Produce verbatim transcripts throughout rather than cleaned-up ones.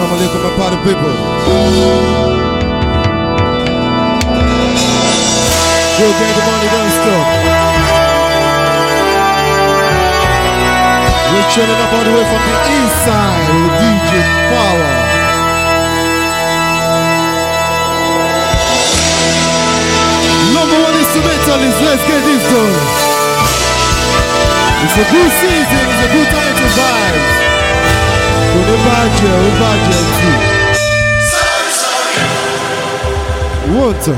Assalamu alaikum, my party people. You'll get the money, don't stop. We're training up all the way from the east side with D J Power. Number one instrumentalist, let's get this done. It's a good season, it's a good time to vibe. Don't invite you, invite you too. Water.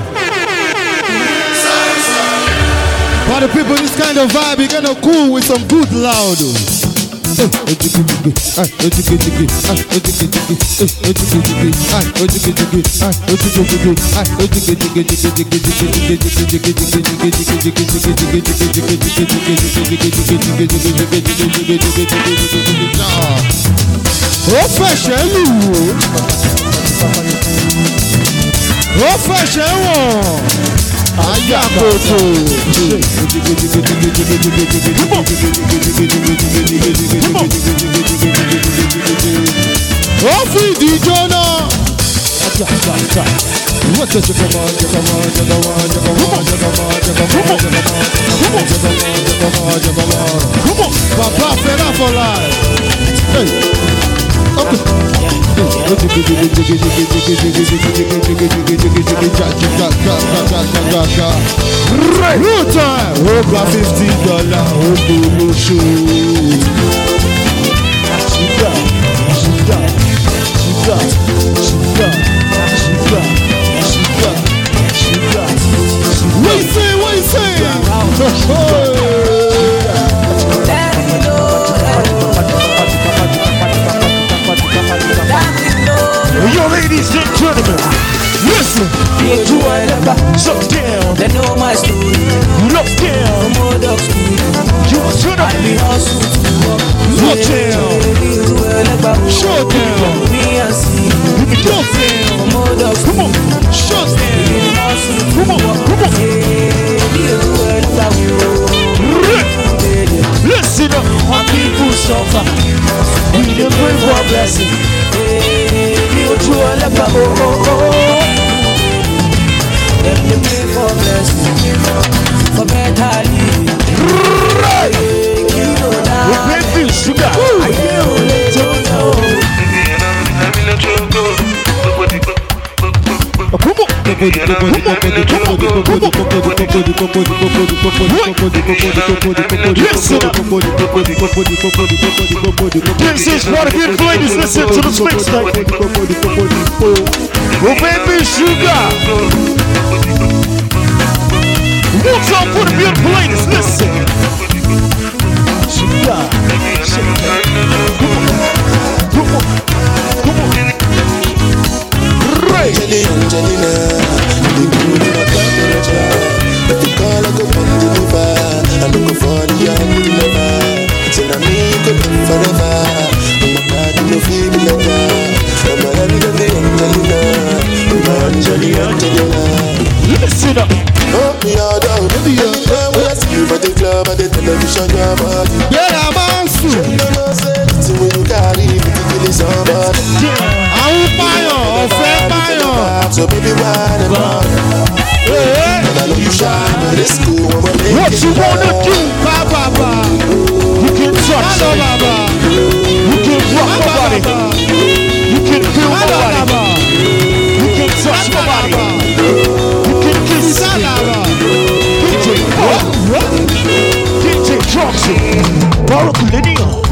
For the people, this kind of vibe, you're gonna cool with some good loud. Ó fẹsẹ̀ lù ó fẹsẹ̀ wọ̀n ayakoto. Ó fìdí jóná. What does it come on, come on, come on, come on, come on, come on, Papa Fela for life. Hey. Okay. Real time. Over fifty dollars. Over show. Sugar, sugar, sugar, sugar, sugar, sugar, sugar. What you say? What you say? Yo, ladies and gentlemen, listen. So down. They know my story. Look down. You should have been hustled. Look down. Show down. Look down. Come on. Show down. Come on. Come on. Listen up. My people suffer. We dey pray for blessing. Oh, oh, oh. Let me pray for blessing, for better living. Right. We pray for sugar. I can't let you know. Come on. This is what a good ladies listen to the mix tape. Oh baby sugar. What's up for the beautiful ladies? Listen. Sugar. Come on. Come on. Come on. Right. Angelina, the good in my temperature. But the call I go from the river. I look for the young in the river. Till I make it forever. I'm a bad no feeling like that. I'm a heavy to the Angelina. I'm a Angelina, Angelina. Listen up. Oh, me all down. When we ask you for the club and the television, you're body. Yeah, I'm on you know, say, see when you carry me to kill somebody. I'm fire, I'm fire. So baby, why the man? I know you shine, but it's cool. What you wanna do, Baba? You can touch me. You can rock my body. You can feel my body. You can touch my body. You can kiss me. D J what? D J Troxy. Baruch Lineal.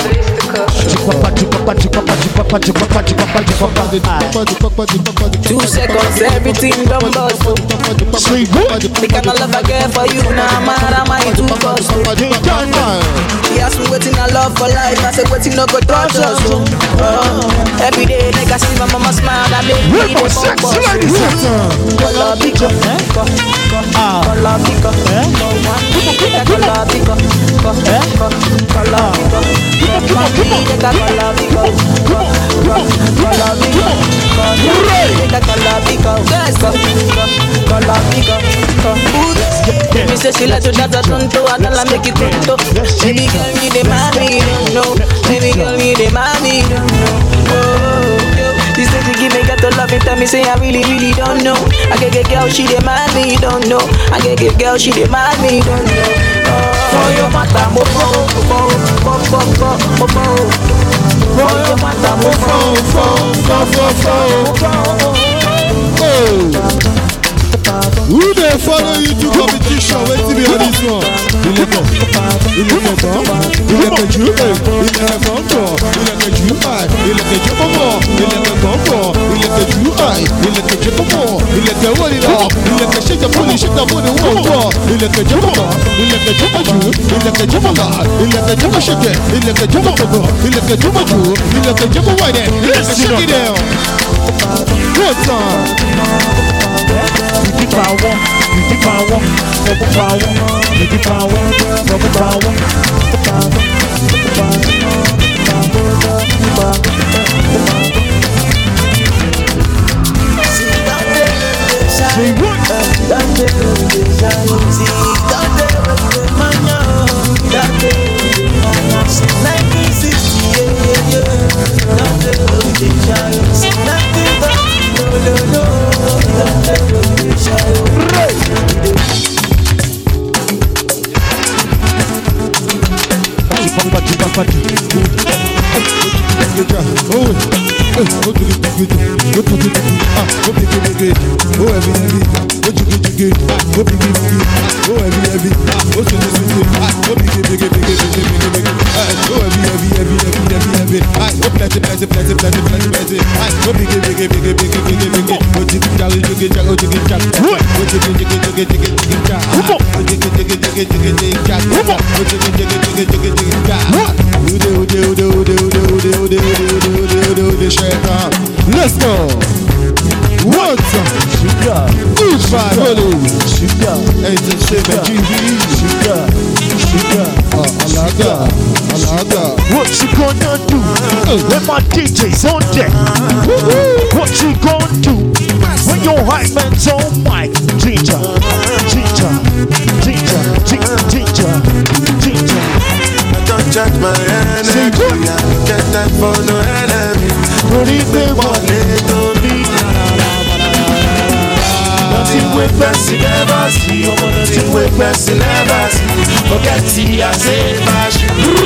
Two seconds, everything done bust. Say what? The kind of love I get for you now, man, I'm my two cost. He asked me waiting I love for life, I said waiting no go touch us. Uh, every day, like I see my mama smile, I make me the sexy ladies. Color pico, color pico, color pico, color pico. Me say she like to dance a tonto, I tell her make it tonto. Baby girl, me the mommy, don't know. Baby girl, me the mommy, don't know. She said she give me get to love me, tell me say I really, really don't know. I get get girl, she demand me, don't know. I get get girl, she demand me, don't know. For your mata, mo mo mo mo mo mo mo mo. For your mata, mo mo mo mo mo mo. Who they follow you to competition? Wait till me on this one. Il est bon, il est content, il est que Dieu, il est content, il est que Dieu aille, il est que Dieu comment, il est que content, il est que Dieu aille, il est que Dieu comment, il est que what il a, il est que shake the booty, shake the booty, wow, il est que Dieu comment, il est que Dieu Dieu, il est que Dieu maga, il est que Dieu shake, il est que Dieu maga, il est que Dieu Dieu, il est que Dieu wide, il est que shake it down. What's up? You keep power, you keep power, double power, you keep power, double power. Say what? nineteen sixty, yeah, yeah, no, no, no. Let's go. What's up? Sugar, Good five, holy. sugar, Eight and seven G V. sugar, sugar. Oh, Alaga, Alaga. What you gonna do when my D J's on deck? What you gonna do when your hype man's on mic? Ginger, ginger, ginger, ginger, ginger, ginger. I don't judge my energy, I don't get that for no enemy. What if they want to me? Nothing with person never see, nothing with person never see. Forget the I say bash.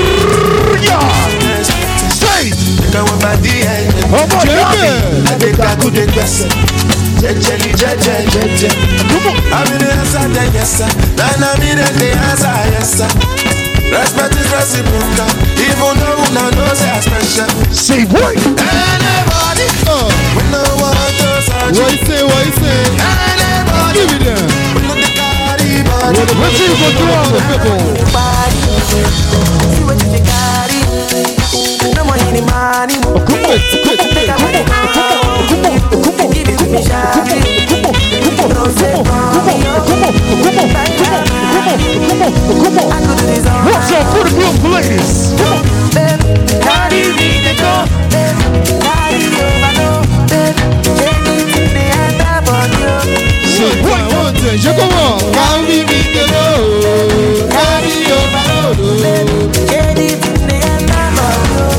Say, Take away my D N A. oh my God, I take a good question. Jejeli, jeje, jeje. I'm in the answer, then yes sir. Then I'm in the answer, yes sir. Respect is reciprocal, even though we know no say special. say what? Anybody, Oh, we know what to search. what you say, what you say? Anybody, Give me them. we know the carry body. What what you gonna do all the people? See what you carry. No money, any money. Oh, come on, come on, come on, come on, come on, Give it to me, shawty. come on, come on, Don't say come on, come on, come on, come on, come on, come on. I could do this all What's up for the beautiful ladies? Come on. babe. Carry me the go, babe. Carry over, no, babe. Take it to the end of you. Say one, one, two, je commence. Carry me the road, carry over the road. Take it to the end of you.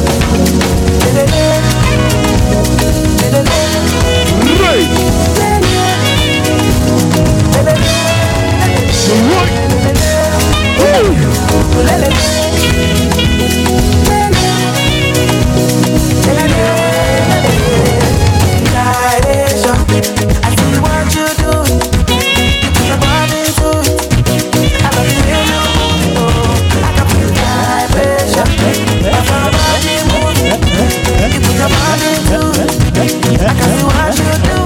Right. Say what? I see what you do. Your body to it. I love you, you. I can feel vibration. I feel your body move. You put your body to it. I can see what you do.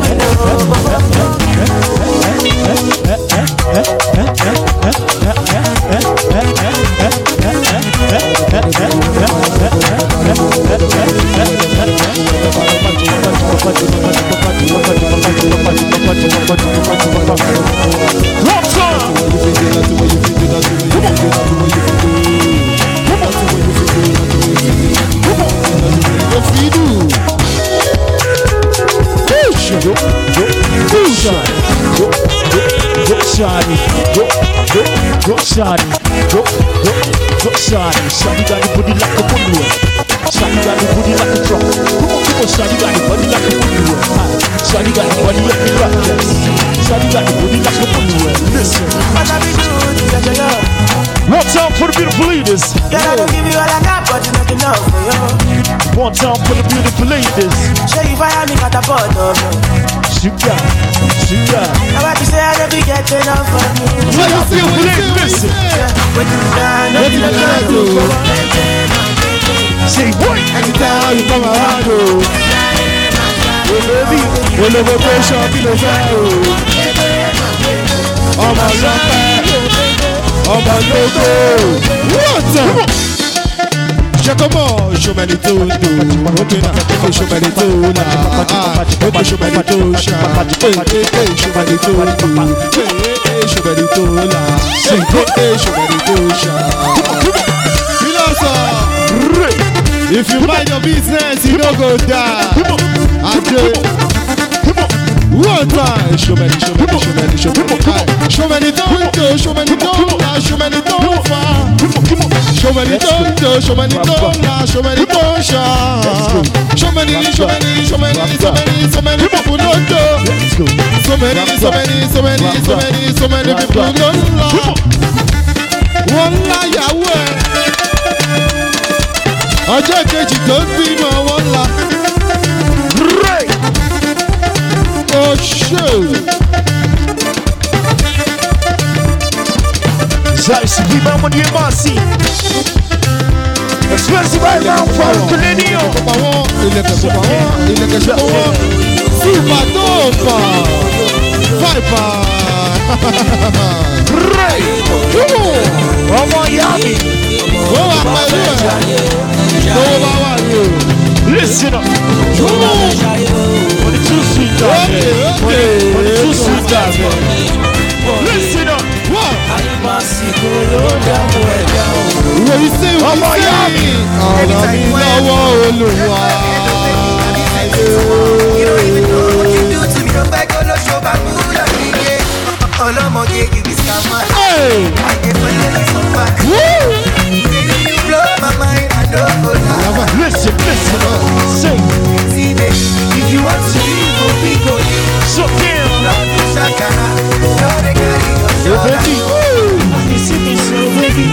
What's up? Shawty, go, go, go, shawty, go, go, go, shawty. Shawty got the booty like a balloon. Shawty got the booty like a truck. Come on, come on, shawty got the body like a Shawty got the body of the goddess. Shawty got the body like a bullet. Listen. What I be doing to get your love? One time for the beautiful ladies. Girl, I don't give you all I got, but it's not enough for you. One time for the beautiful ladies. Show you fire me got a photo of you. Sugar, sugar. I want to say I don't be getting enough of you. What you feel for ladies? Listen. What you done, nothing I can do. Say what? Anytime you come around, oh. Oh baby, we love a pressure, we love a oh my love, oh my logo. What? Check them out, show me the two, okay now, show me the two, ah, okay, show me the two, hey, hey, hey, show me the two, hey, hey, show me the two, hey, hey, show me the two, you know sir, if you mind your business, you don't go down, and one time, show me, show me, show me, show me, show me the don't, show me the don't, show me the don't far. Show me the don't, show me the don't, show me the don't show. Show me the, show me the, show me the, so many, so many people don't do. So many, so many, so many, so many, so many people don't know. One lie away. Ọjọ́ kejì tó ń bímọ wọn la. Oh shit! Zaysi viva mon dieu merci. Expensive right now for Canadian. Papa wọn, ilẹ̀kẹ̀ papa wọn, ilẹ̀kẹ̀ ṣe wọn. Fífa tó fà, fàìfà. Ọmọ ìyá mi. Ó wà pẹ̀lú ẹ̀. Lọ́wọ́ bá wà ní o. Listen up. When it's too sweet down there. When it's too sweet down there. Listen up. What? When you say what Ọmọ you ìyá say. mi. Ọ̀rọ̀ mi lọ́wọ́ Olúwa. You don't even know what you do to me. Don't beg all the show back. All I'm gonna get you is scammer. Hey! I get my lady so back. Woo! Baby, you blow my mind. I don't go down. Listen, listen up. Say, See me. If you want to leave, go be go. so down. Love you, Shakara. You're the guy in your So shoulder. baby, you see me so baby.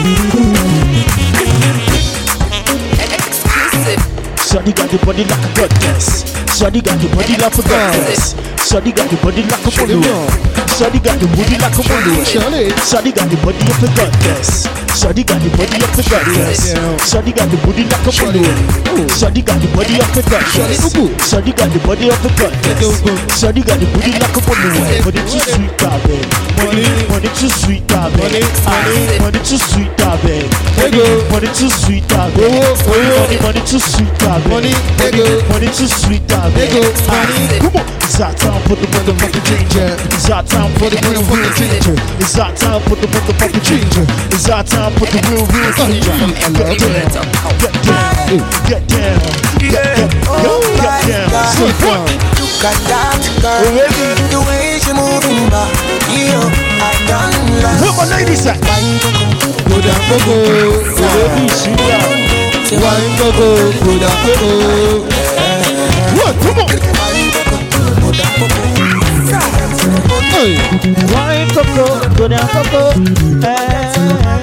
Exclusive. Shawty got the body like a goddess. Shawty got the body like a goddess. Shawty got the body like a balloon. Shawty got the booty like a balloon. Shawty. Shawty got the body of a goddess. Shawty got the body of a goddess. Shawty got the booty like a balloon. Shawty got the body of a goddess. Shawty got the body of a goddess. Shawty got the booty like a balloon. Money too sweet, darling. Money, money too sweet, darling. Money too sweet, darling. Money, money too sweet, darling. Money, money too sweet, darling. Money, money, money too sweet, darling. Come on, it's our time for the motherfucking ginger. It's our time for the motherfucking ginger. It's our time for the motherfucking ginger. It's our time for the real, real ginger. Get down, get down, get down, get down, get down. So fun. Look at that girl. The way she moving back. Yo, I done last. Where my ladies at? Go down, go go. Baby, she down. Wine go go, go down, go go. What? Come on. Hey! Wine go go, go down go go. Hey.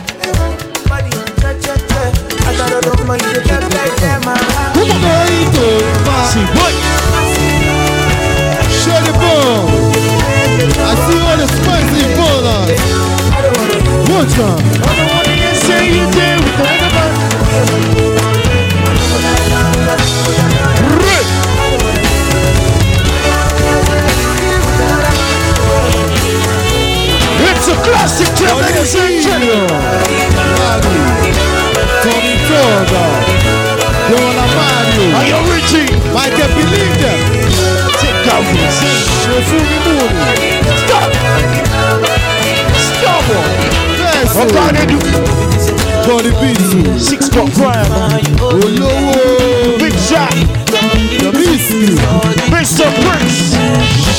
Come on, boy, to See what? show the ball. I see all the spicy ballers. One time. I don't wanna hear say you did with the other man. Right. It's a classic, tell ladies and gentlemen. Tony Toga. They wanna Mario. Are you Richie? I can believe them. Take out this. Shefuni Mooney. Stop. Stop. Yes. What can they do? Tony Pizzu. Six foot prime. Olowo. Big shot. The Misty. Mister Prince.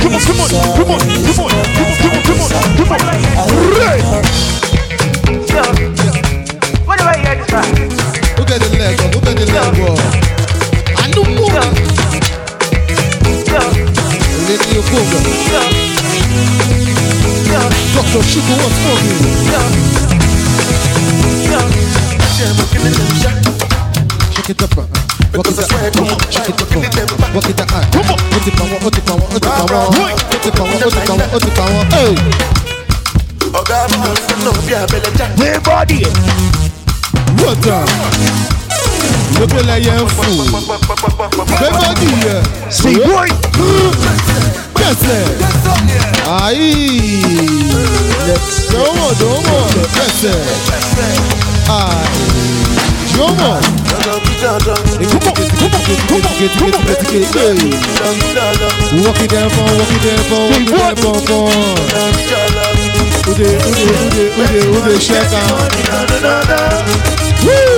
come on, come on, come on, come on, come on, come on, come on, come on. Right. So sugar what's smoking? Shake it up, walk it up, shake it up, walk it up. Come on, what the power, what the power, what the power, what the power, what the power, what the power. Hey, Everybody. what up? Look at that young fool. Everybody, yeah. See, boy. Yes, sir. Aye. Let's go on, go on. Yes, sir. Aye. Come on. Come on, come on, come on, come on. Walk it down, walk it down, walk it down, walk it down. Ude, ude, ude, ude, ude, shake out. Woo!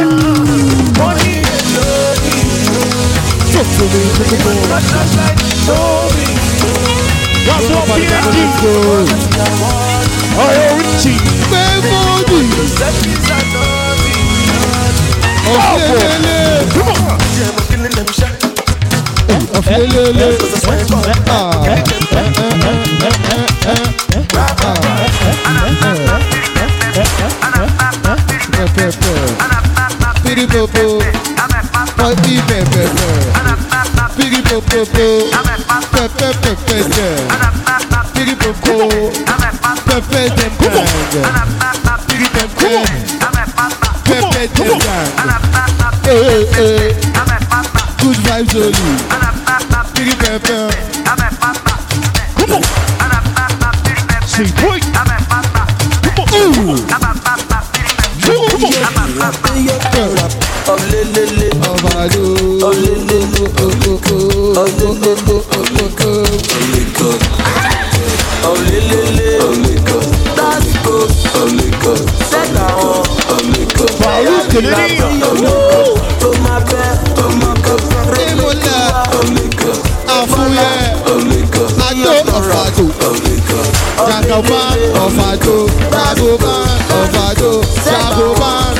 Talk to me, talk to me. That's what we are doing. Oh, Richie. Baby, oh, lele. Come on. Oh, lele. Ah. Piri popo, my pepe pepe. Piri popo, pepe pepe. Piri popo, pepe pepe. Piri pepe, pepe pepe. Hey hey, good vibes only. Piri pepe. Come on. See, boy. Come on. Ooh. Come on. Ovado. Jagoban, Ovado, Jagoban, Ovado, Jagoban.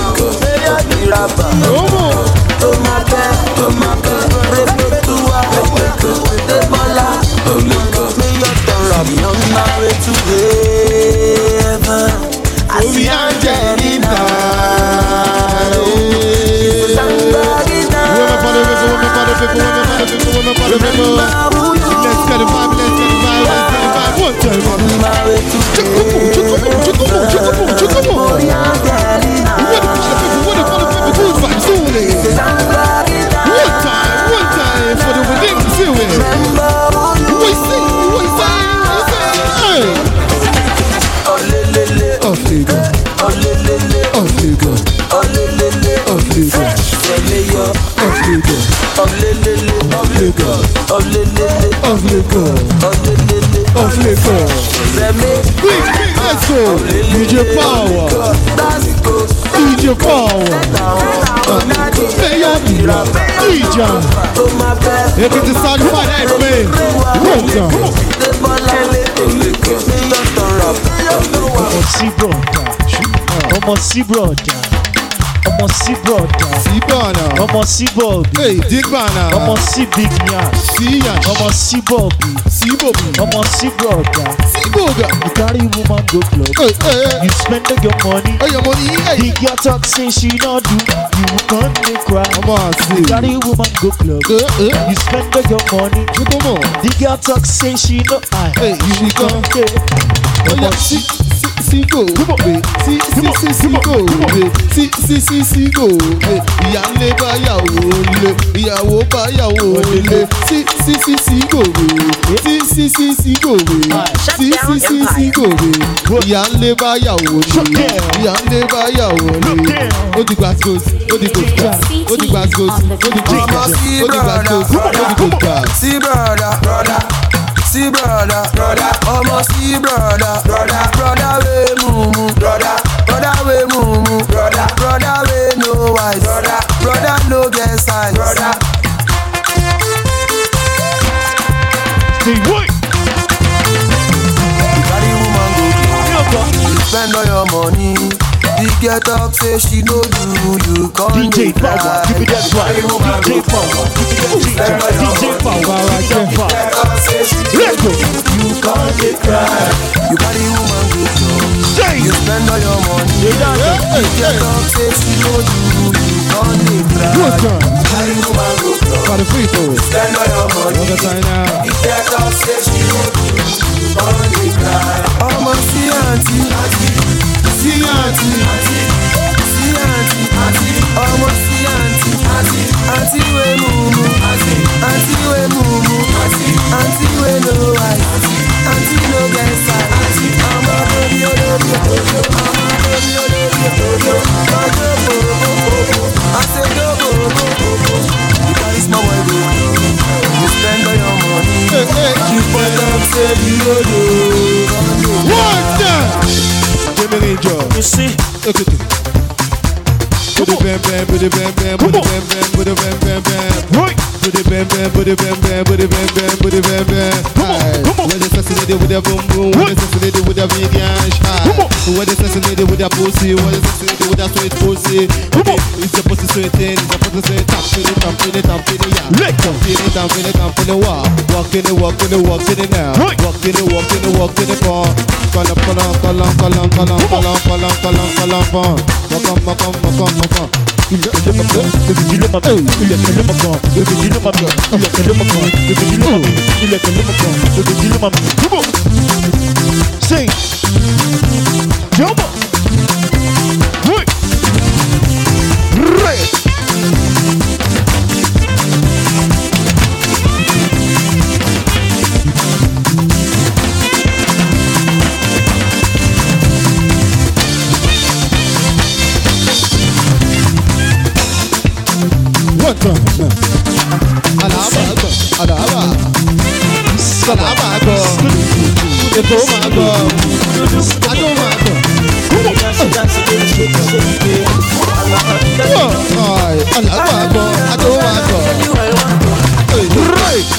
D J Power, D J Power, D J. Here is the sound of my life, man. Welcome. See, brother. Come on, see, brother. Come on, see, brother. See, Bana. Come on, see, Bobby. Hey, Dig Bana. Come on, see, Big Nyash. See Yash. Come on, see, Bobby. See Bobby. Come on, see, brother. See Boga. You carry woman go club. Hey, hey, You spend all your money. hey, your money, hey. The girl talk say she not do. You can't make cry. Come on, see. You carry woman go club. Uh, uh. You spend all your money. You come on. The girl talk say she no I. Hey, she come. Hey. Oh, yeah, see, see, see, go. Come on. Hey, see, see, Come on. see, see, Come on. go. Come on. Hey, see, see, see, see, go. Hey, ìyálé bá yàwó lé, ìyàwó bá yàwó lé. Sí, sí, sí, sí, go. Sí, sí, sí, sí, go. Sí, sí, sí, sí, go. Ìyálé bá yàwó lé, ìyálé bá yàwó lé. Ó di gbàgbós, ó di gbòǹgbà, ó di gbàgbós, ó di gbòǹgbà, ó di gbàgbós, ó di gbòǹgbà. See brother, brother, see brother, brother, almost see brother, brother, brother we mumu, brother, brother we mumu, brother, brother we no wise, brother, brother no get size, brother. Say what? You carry woman go club, you spend all your money. The girl talk say she no do, you can't D J Power, give me that vibe. D J Power, give me that D J Power, I get far. Let's go. You can't get cry. You carry woman go club. Say. You spend all your money. Hey, hey, The hey. girl talk say she no do, you can't get cry. What's up? Carry woman go club. For the people. Spend all your money. All the time now. The girl talk say she no do, you can't get cry. Ọmọ sí àǹtí, sí àǹtí, sí àǹtí, ọmọ sí àǹtí, àǹtí wé mumu, àǹtí wé mumu, àǹtí wé no eye, àǹtí no get side, ọmọ lórí olórí òjò, ọmọ lórí olórí òjò, ọjọ́ bòbò, àṣejọ́ bòbò, you carry small boy go, you spend all your money, you put up say you no do. What's that? Give me the job. You see, Look at it. Put it bam bam, put it bam bam, put it bam bam, put it bam bam bam. Right. Put it bam bam, put it bam bam, put it bam bam, put it bam bam. Come on, come on. When it's assassinated with a boom boom, when it's assassinated with a big ass. Come on. When it's assassinated with a pussy, when it's assassinated with a sweet pussy. Come on. It's a pussy sweet thing, it's a pussy sweet. Tap in it, tap in it, tap in it, yeah. Let go. Feel it, tap in it, tap in it, walk. Walk in it, walk in it, walk in it now. Right. Walk in it, walk in it, walk in it, fall. Call up, call up, call up, call up, call up, call up, call up, call up, call up, fall. Walk on, walk on, walk on, walk on. Il est le maman, le petit le maman, il est le maman, le petit le maman, il est le maman, le petit le maman, il est le maman, le petit le maman. Come on, sing, jump up, right, right. What the? Alaba, alaba, alaba, Eto mago, ado mago. Ay, alaba, ado mago. Right.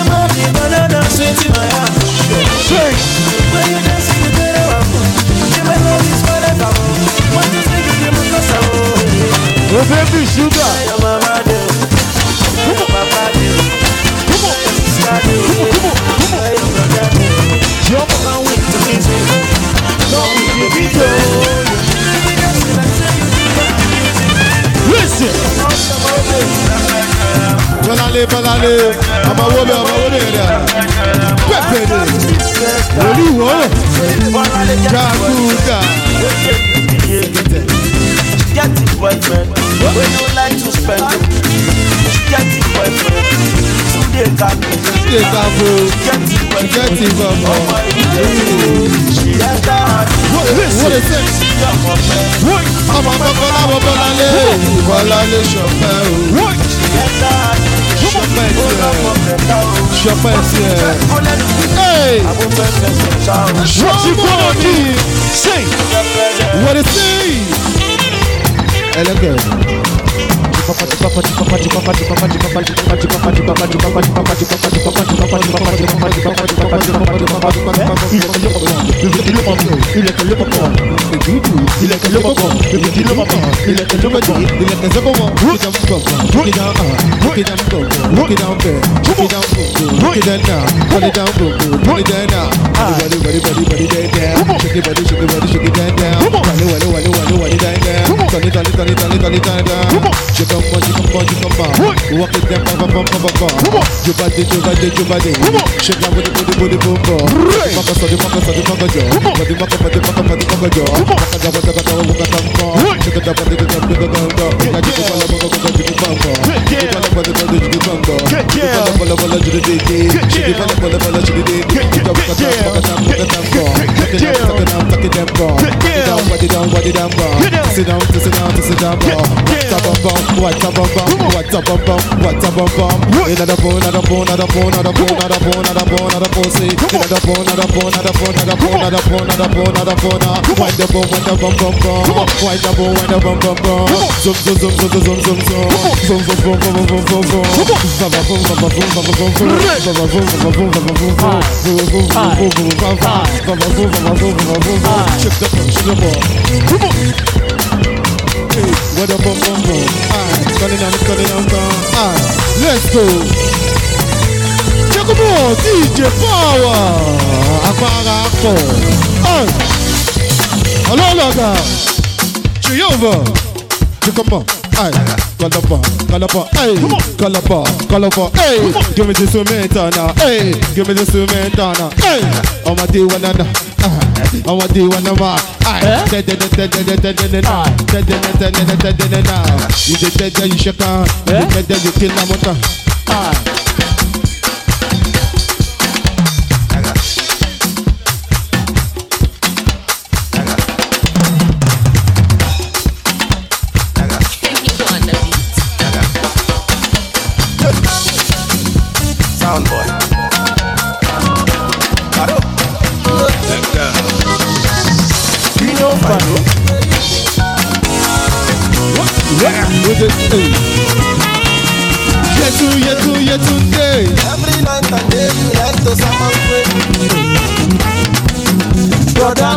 Oh baby sugar. Listen. Balale, balale, ama wobe, ama wobe da. Pepe de. Oliwo. Jaguda. Get it, boyfriend. When you like to spend it. Get it, boyfriend. Today, Gabu. Today, Gabu. Get it, boyfriend. Get it, Gabu. She has that. What is it? What? I'm a Bola, Bola, Bola, Chopin. What? Chopin, Chopin, hey! What you gonna do? Sing. What is it? Elegant. You come on, you come on, you come on. Walk it down, bam, bam, bam, bam, bam. You body, you body, you body. Shake down with the booty, booty, boom, boom. Maka sa di maka sa di maka jo. Body maka, body maka, body maka jo. Maka da baka da baka da baka. Shake da body, da body, da baka. Ya jiku bala baka baka jiku baka. You bala bala bala jiku baka. You bala bala bala jiku deke. You bala bala bala jiku deke. You baka da baka da baka da baka. Take it down, take it down, take it down, body down, body down, body down, body. Sit down, sit down, sit down, body. Tap on bum. what a bum bum, what a bum bum, what a bum bum. Another bone, another bone, another bone, another bone, another bone, another bone, another pussy. Another bone, another bone, another bone, another bone, another bone, another bone, another bone. Wind the bone, wind the bum bum bum. Wind the bone, wind the bum bum bum. Zoom zoom zoom zoom zoom zoom zoom. Zoom zoom zoom zoom zoom zoom zoom zoom. Zava boom zava boom zava boom boom. Zava boom zava boom zava boom boom. Zava boom zava boom boom boom. Zava boom zava boom zava boom boom. Shake the ball, shake the ball. Come on. Hey, what a bum bum bum. Ah, turn it on, turn it on, turn. Ah, let's go. Check it out, D J Power. Agbára pọ̀. Hey, ọlọ́lọ́gà. Jehovah. Check it out. Hey, Calaba, Calaba, hey, Calaba, Calaba, hey. Give me the Sumentana, hey. Give me the Sumentana, hey. I'm a day one and I'm a day one and I'm dead, dead, dead, dead, dead, dead, dead, dead, dead, dead, dead, dead, dead. You did dead, you shake on. You dead, dead, you kill a motor. Sound boy. You know, Fano. With it, hey. Yetu, yetu, yetu, day. Every night and day you like to summon brother,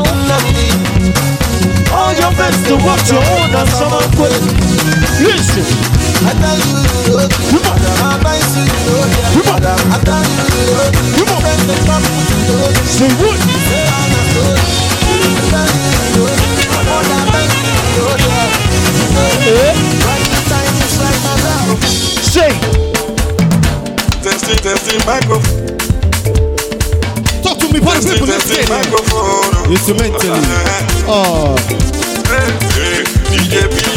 All your best to watch your own and someone quick. Listen. I tell you the road, I advise you the road, I tell you the road, you friend the top with the road. Say what? Say I'm a road, I tell you the road, I advise you the road, right the time is right now. Say. Testing, testing, microphone. Talk to me, for the people listening. Microphone. Instrumentally. Oh. D J B.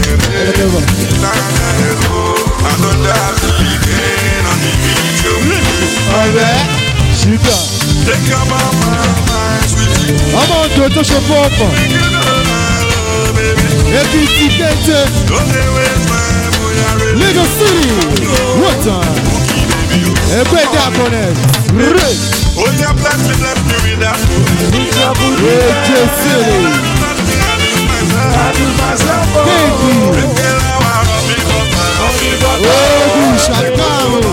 Alright. Sugar. I'm on to touch your papa. Every ticket. Lagos City. What time? Every day on it. Oh, yeah, bless me, bless me with that. Lagos City. Thank you. Oh, Chicago.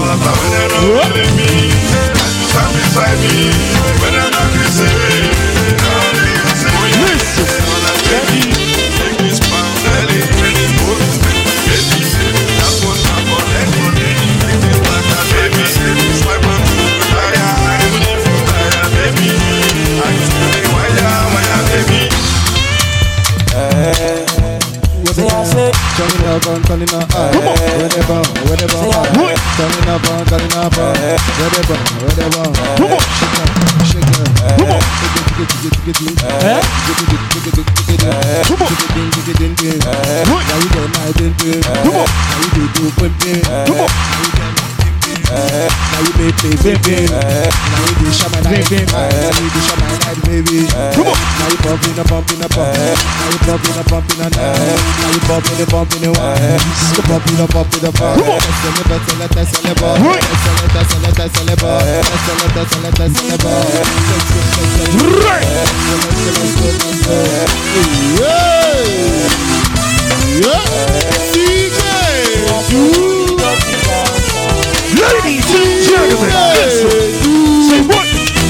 Turning up and turning up, whatever, whatever, turning up and turning up, whatever, whatever. Come on, shake it, shake it, shake it, come on, now you get my ding, come on, now you do pimping, come on, now you make me pimping, now you do shaman night, now you do shaman night, baby. Come on, now you pumping, a pumping, a pumping, now you pumping, a pumping, a now you pumping, a pumping, a you pumping, a pumping, a pumping. Celebrate, celebrate, celebrate, celebrate, celebrate, celebrate, Ladies and gentlemen, listen. Say what?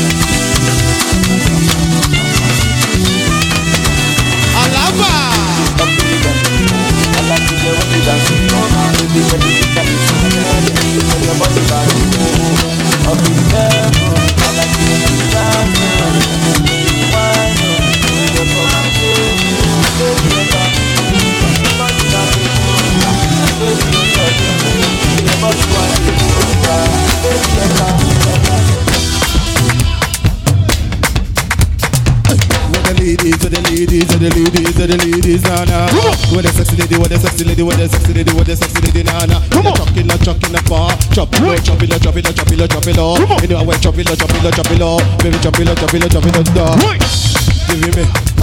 Alaba. Ladies, to the ladies, to the ladies, to the ladies, na na. What a sexy lady, what a sexy lady, what a sexy lady, what a sexy lady, na na. Come on, chuck it, chuck it, bar, chop it, chop it, chop it, chop it, chop it, chop it. You know I went chop it, chop it, chop it, baby, chop it, chop it, chop it, chop it. Give me, ah.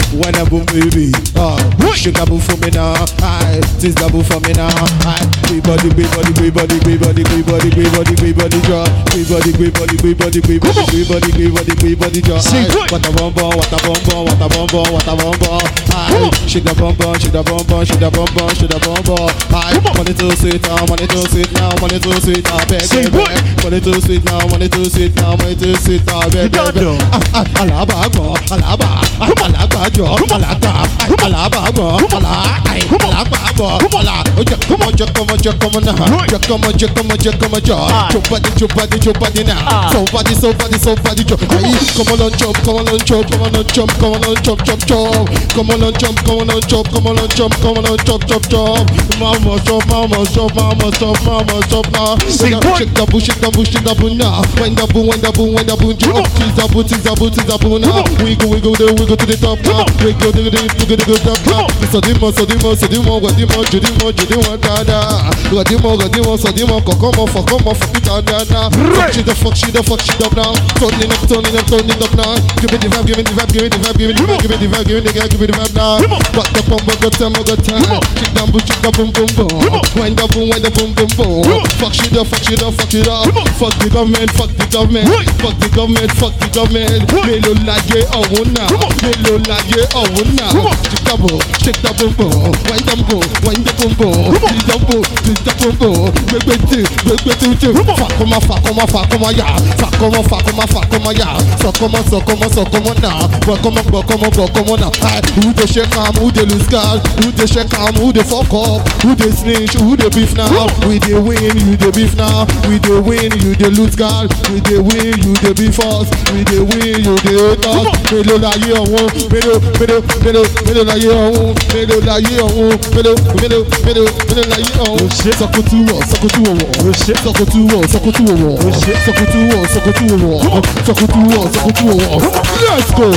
when I boom baby. Uh, sugar boom for me now. Aye, this double for me now. Aye, big body, big body, big body, big body, big body, big body, big body, jaw. Big body, big body, big body, big body, big body, big body, big body, jaw. What a bum bum, what a bum bum, what a bum bum, what a bum bum. Aye, shake the bum bum, shake the bum bum, shake the bum bum, shake the bum bum. Aye, money too sweet now, money too sweet now, money too sweet now, beg, beg, beg. Money too sweet now, money too sweet now, money too sweet now, beg, beg, beg. Ah ah, alaba go, alaba, alaba jo, alaba, alaba go, alaba, alaba go, alaba. Come on, just come on, just come on now, just come on, just come on, just come on, just. Jump body, jump body, jump body now. So body, so body, so body, jump. Come on, jump, come on, jump, come on, jump, come on, jump, jump, jump. Come on, jump, come on, jump, come on, jump, come on, jump, jump, jump. Mama, jump, mama, jump, mama, jump, mama, jump now. Shake the bush, shake the bush, shake the bush now. When the boom, when the boom, when the boom, jump. Tease the boot, tease the boot, tease the boom now. We go, we go there, we go to the top now. We go to the, we go to the top now. So dimo, so dimo, so dimo, what dimo, judimo, judimo, dada. What dimo, what dimo, so dimo, kokomo, fokomo, fokita, dada. Fuck shit, the fuck shit, the fuck shit up now. Turning up, turning up, turning up now. Give me the vibe, give me the vibe, give me the vibe, give me the vibe, give me the vibe, give me the vibe, give me the vibe now. But the pump, got time, got time. Chick down, boom, chick down, boom, boom, boom. When the boom, when the boom, boom, boom. Fuck shit up, fuck shit up, fuck shit up. Fuck the government, fuck the government. Fuck the government, fuck the government. Mélòó láyé ọ̀hún náà. Mélòó láyé ọ̀hún náà. Chick down, boom, chick down, boom, boom. When the boom, when the boom, boom. Chick down, boom, chick down, boom, boom. Gbẹgbẹ tí, gbẹgbẹ tí tí. Fàkọ́mọ, fàkọ́mọ, fàkọ́mọ yá. Fàkọ́mọ, fàkọ́mọ, fàkọ́mọ yá. Sọ̀kọ́mọ, sọ̀kọ́mọ, sọ̀kọ́mọ náà. Gbọ̀kọ́mọ, gbọ̀kọ́mọ, gbọ̀kọ́mọ náà. Who dey shake am, who dey lose guard? Who dey shake am, who dey fuck up? Who dey snitch, who dey beef now? We dey win, you dey beef now. We dey win, you dey lose guard. We dey win, you dey beef us. We dey win, you dey hate us. Mélòó láyé ọ̀hún, mélòó, mélòó, mélòó, mélòó láyé ọ̀hún, mélòó láyé ọ̀hún, mélòó, mélòó, mélòó, mélòó láyé ọ̀hún. Sọkútù wọ̀, sọkútù wọ̀ wọ̀. Sọkútù wọ̀, sọkútù wọ̀ wọ̀. Sọkútù wọ̀, sọkútù wọ̀ wọ̀. Sọkútù wọ̀, sọkútù wọ̀ wọ̀. Let's go.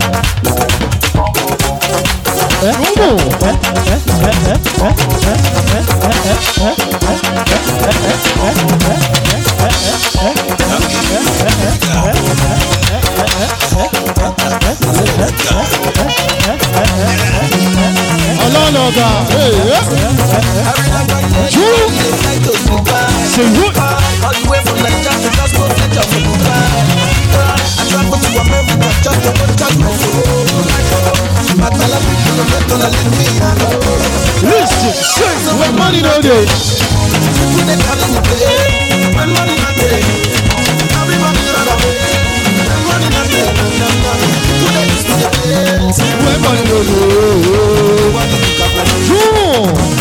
Eh? Come on. Eh? Eh? Eh? Eh? Eh? Alologa, hey, true. Say what? All the way from Nigeria to Glasgow, Fletcher from Dubai. I travel to America just to go to Listen, say when money no dey. When they call me play, when money no dey, everybody run away. When money no dey, when they used to play, when money no dey. True.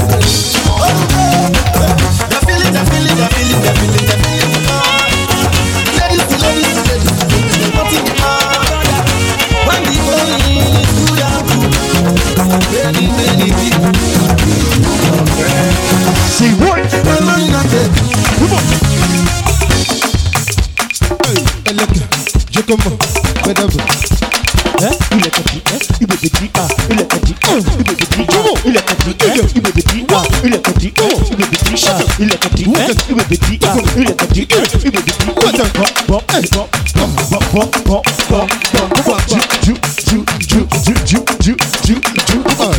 They're feeling, they're feeling, they're feeling, they're feeling, they're feeling. Ladies, ladies, ladies, ladies, nothing more. When the money is good, many, many people. See what? When money not there. Come on. Hey, look, you come on, whatever. Eh? Il est petit, eh? Il est petit, ah, il est petit, oh, il est petit, oh, il est petit, eh? Il est petit, ah, il est petit, oh, il est petit, ah, il est petit, eh? Il est petit, ah, il est petit, eh? Il est petit, oh, bon, bon, bon, bon, bon, bon, bon, bon, bon, bon, ju, ju, ju, ju, ju, ju, ju, ju, ah.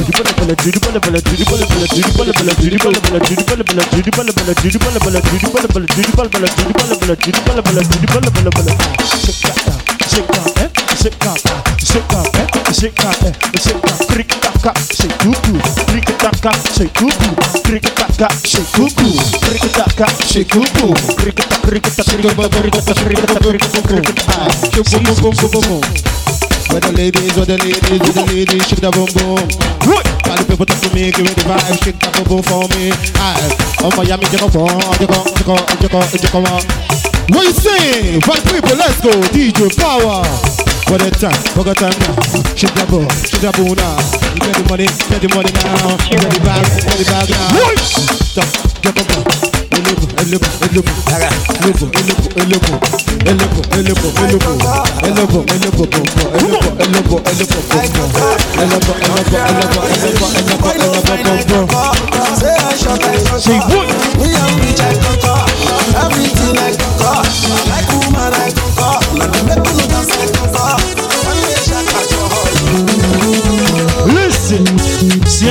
Shake down, eh? Shake down, shake down, eh? Shake down, eh? Shake down, crick taka, shake cuckoo, crick taka, shake cuckoo, crick taka, shake cuckoo, crick taka, shake cuckoo, crick taka, crick taka, crick taka, crick taka, crick taka, crick taka, shake boom, boom, boom, boom, boom. Where the ladies, where the ladies, where the ladies, shake that boom, boom. All the people talk to me, give me the vibe, shake that boom, boom for me. Aye, oh Miami, you go, you go, you go, you go, you go, what you saying? Five people, let's go. D J Power. What a time, what a time now. Shake that boom, shake that boom now. You get the money, get the money now. You get the bag, get the bag now. Stop, get up now. Elopo, elopo, elopo, elopo, elopo, elopo, elopo, elopo, elopo, elopo, elopo, elopo, elopo, elopo, elopo, elopo, elopo, elopo, elopo, elopo. Say what? We are rich, I conquer. Everything I conquer. Like woman, I conquer. Like the metal, I conquer. When we shake at your heart.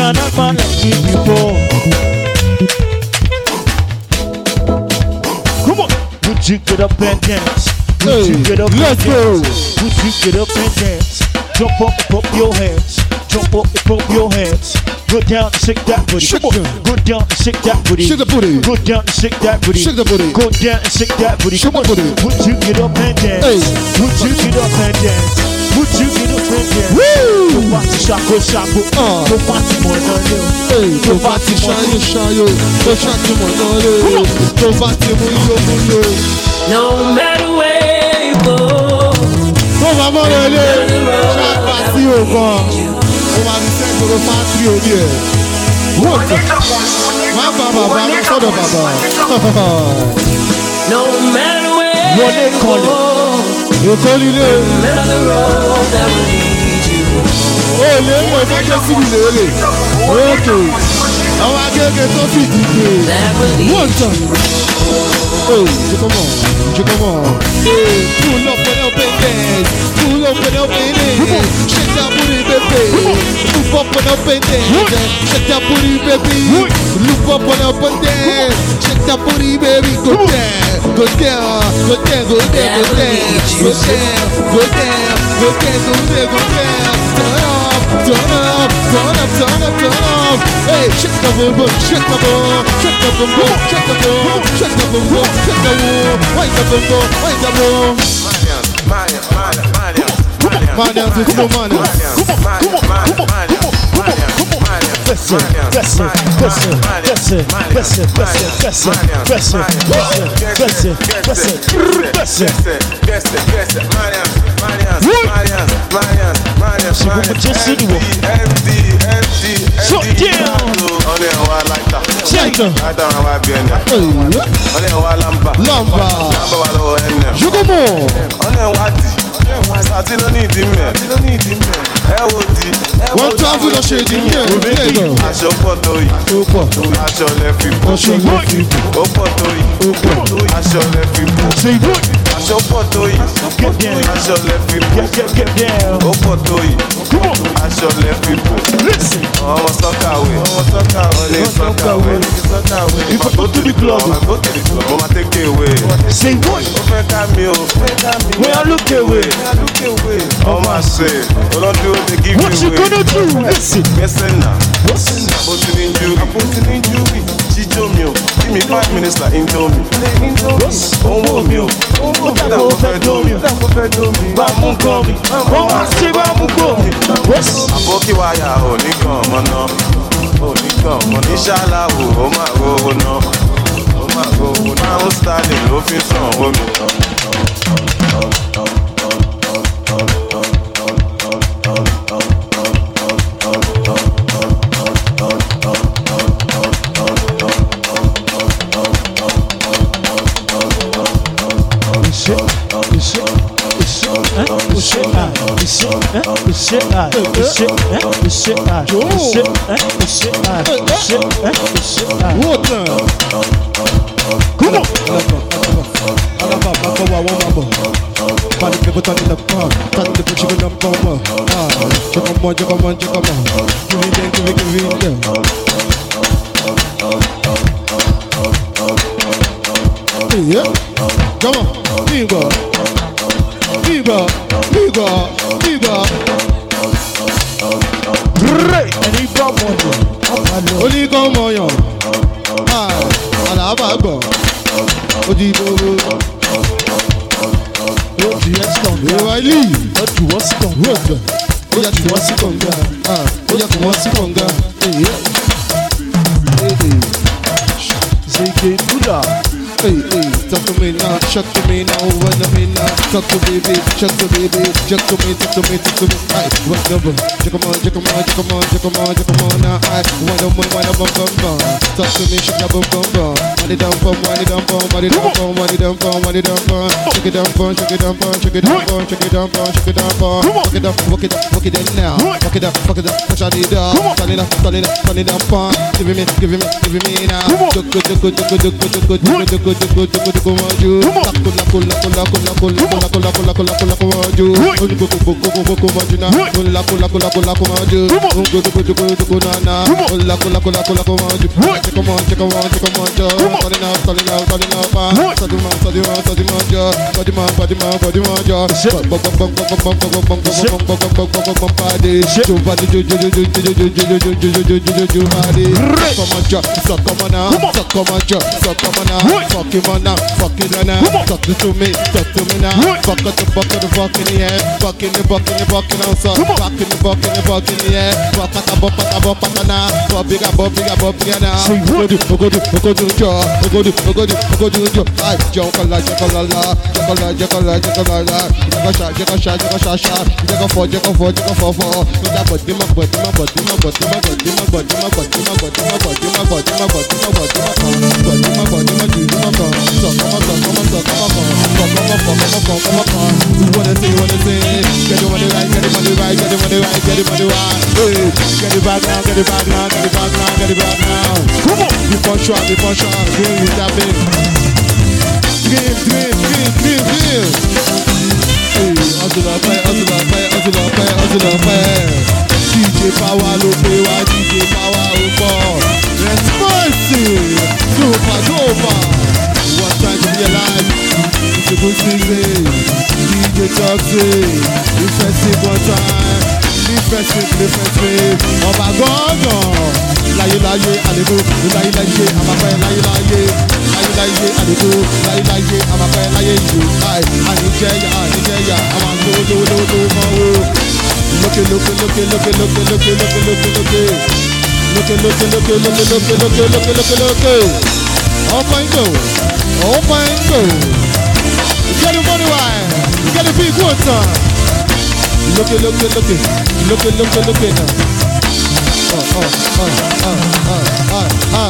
not man like me before. Come on, would you get up and dance? Would you get up Let's and go. dance? Would you get up and dance? Jump up and pump your hands. Jump up and pump your hands. Go down and shake that booty. Shake Come on. it. Go down and shake that booty. Shake the booty. Go down and shake that booty. Shake the booty. Go down and shake that booty. Shake Come the on. booty. Would you get up and dance? Hey. Would you get up and dance? Would you get up and dance? Woo! Tó bá ti ṣàkó ṣàkó. Ah. Tó bá ti mọ̀ náà lé o. Hey, tó bá ti ṣayé ṣayó, tó ṣàtúmọ̀ náà lé o, tó bá ti mú yó mú yó. No matter where you go, Tó bá mọ́ lé lé, ṣáàpá sí òkan, ó máa fi sẹ́gbẹ̀rẹ̀ fátírì orí ẹ̀. Wọ́n tẹ̀, má bá bàbá lọ sọ́dọ̀ bàbá. no matter where Wọlé you kọlẹ̀. go, Èkó líle, remember the road that will lead you. ó lè mọ̀ ìfẹ́jẹ́ síbi lèrè. Ókè, àwọn agége tó fìdí gbé. That will lead Wọ́n tẹ̀. Hey, Jikomo, Jikomo. Hey, pull up and up and dance. Pull up and up and dance. Shake that booty, baby. Move up and up and dance. Shake that booty, baby. Loop up and up and dance. Shake that booty, baby. Go down, go down, go down, go down, go down, go down, go down, go down, go down, go down. Turn up, turn up, turn up, turn up, turn up. Hey, shake the boom, boom, shake the boom, shake the boom, boom, shake the boom, shake the boom, boom. Shake the boom, wind the boom, boom, wind the boom. Manians with no manners. Listen, listen, listen, listen, listen, listen, listen, listen, listen, listen, listen. She will just sit you. Shut down. Shake them. Lamba. Jugomo. Wọ́n tún àfihàn ṣe ìdí ní ẹ̀rọ ní ẹ̀rọ. Aṣọ pọ̀ tó yìí, Ó pọ̀. aṣọ lẹ fi bò. Ọṣù ló fi bò. Ó pọ̀ tó yìí, aṣọ lẹ fi bò. Say what? Aṣọ pọ̀ tó yìí, Get down. aṣọ lẹ fi bò. Get, get, get down. Ó pọ̀ tó yìí, Come on. aṣọ lẹ fi bò. Listen. Ọmọ sọ́kàwé, ọmọ sọ́kàwé, ọmọ sọ́kàwé, sọ́kàwé. If I go to the club, Ọmọ go to the club, mo máa take away. say what? Ó fẹ́ ká mi o, fẹ́ ká mi o. When I look away, Look away. Ọmọ àṣẹ, olódúró dey give what you away. gonna do? Listen. Gbẹ́sẹ̀ náà, bó ti ní ju, bó ti ní ju rí. Jíjó mi o, give me five minutes like indomie. Òun wò mí o, ó dàgbà mo fẹ́ dó mi o. Bá mú kọ́ mi, wọ́n wá sí bá mú kọ́ mi. What's Àbókí wáyà ò ní kàn mọ́ náà. Ò ní kàn mọ́ ní ṣáláwò, ó máa rówó náà. Ó máa rówó náà. Pound sterling ló fi sàn omi. Water. Come on. Alaba, Mako, wa, wa, wa, wa. Body people turning the car, turning the bitch with the bomber. Ah, check 'em on, check 'em on, check 'em on. Give me them, give me, give me them. Yeah, come on, Viva, Viva, Viva, Viva. Great. And he brought one. Only come on, yo. Ah, Alaba, go. Odibo, What do you stone? you I leave. What do you stone? Water. Oya tí wọ́n sí kànga. Ah, oya tí wọ́n sí kànga. Hey, hey, hey. Zeke Bula. Hey, hey, talk to me now, shut to me now, run to me now, talk to baby, shut to baby, talk to me, talk to me, talk to me. Aye, what number? Check 'em on, check 'em on, check 'em on, check 'em on, check 'em on now. Aye, one of one, one of bum bum bum. Talk to me, shake that bum bum bum. Money down bum, money down bum, money down bum, money down bum, money down bum. Shake it down bum, shake it down bum, shake it down bum, shake it down bum, shake it down bum. Walk it up, walk it up, walk it in now. Walk it up, walk it up, push on it up. Turn it up, turn it up, turn it down bum. Give me, give me, give me now. Good, good, good, good, good, good, good, good, good, good, good, good, good. body come on you. Kula kula kula kula kula kula kula kula kula kula come on you. Only go go go go go come on you now. Kula kula kula kula come on you. Go go go go go go na na. Kula kula kula kula come on you. Come on, come on, come on, yo. Calling out, calling out, calling out, man. Saduma, saduma, saduma, yo. Badima, badima, badima, yo. Bum bum bum bum bum bum bum bum bum bum bum bum bum bum party. Jo party, jo jo jo jo jo jo jo jo jo jo jo jo jo party. Come on, yo. So come on now. So come on, yo. So come on now. Fuck him on now. Fuck it now. Talk to me, talk to me now. Fuck the fuck the fuck in the air. Fuck in the fuck in the fuck in outside. Fuck in the fuck in the fuck in the air. Fuck at the bop at the bop at the now. Fuck bigger, bop bigger, bop bigger now. Ogodu, ogodu, ogodu, jo. Ogodu, ogodu, ogodu, jo. Ay, jokola, jokola, jokola, jokola, jokola, jokola, jokola, jokola, jokola, jokola, fo, jokola, fo, jokola, fo, fo. Oja body, ma body, ma body, ma body, ma body, ma body, ma body, ma body, ma body, ma body, ma body, ma body, ma body, ma body, ma do, ma go. So come on, come on, so come on, come on, come on, come on, come on, come on. You wanna say, you wanna say, get the money right, get the money right, get the money right, get the money right. Hey, get it back now, get it back now, get it back now, get it back now. Come on, before shot, before shot, green is that big. Green, green, green, green, green. Hey, hustle up, hey, hustle up, hey, hustle up, hey, hustle up, hey. D J Power, lo pay, why D J Power, oh boy. Responsive, super, super. What time to be alive? It's a good season. D J Toxic, defensive one time. Defensive, defensive. Ọba gángan. Láyé láyé àdìgbò. Láyé láyé àmàfẹ́ láyé láyé. Láyé láyé àdìgbò. Láyé láyé àmàfẹ́ láyé ìlú. Àníjẹ́yà àníjẹ́yà àmà lówó lówó lówó lówó mọ́ o. Lókè lókè lókè lókè lókè lókè lókè lókè lókè. Lókè lókè lókè lókè lókè lókè lókè lókè lókè. Ọ̀pọ̀ ìgbò. Ọ̀pọ̀ ìgbò. Get the money right. Get the big one time. Look at, look at, look at, look at, look at, look at now. Oh, oh, oh, oh, oh, oh,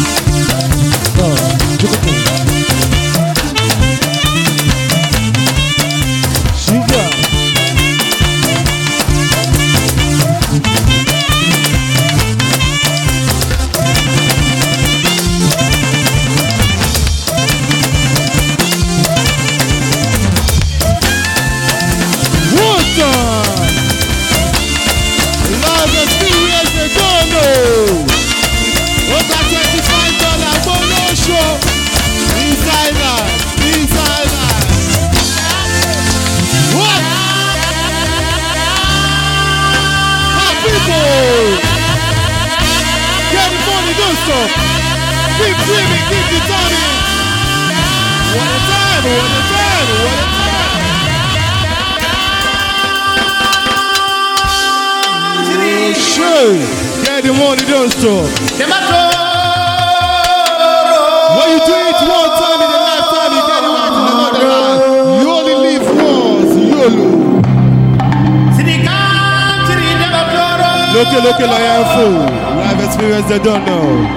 oh. Oh, sugar. Keep dreaming, keep the turning. What a time, what a time, what a time. Oh, sure. Get the money, don't stop. When you do it one time in a lifetime, you get it right in another life. You only live once, YOLO. Look at, look at, I am full. Life experience, they don't know.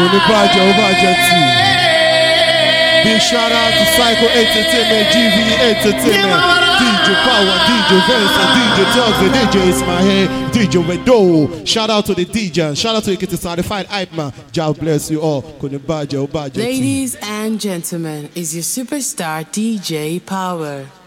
Big shout out to Psycho Entertainment, G V Entertainment, D J Power, D J Vincent, D J Tugs, the D J Ismail, D J Wedo. Shout out to the D J, shout out to the certified hype man. God bless you all. Ladies and gentlemen, is your superstar D J Power.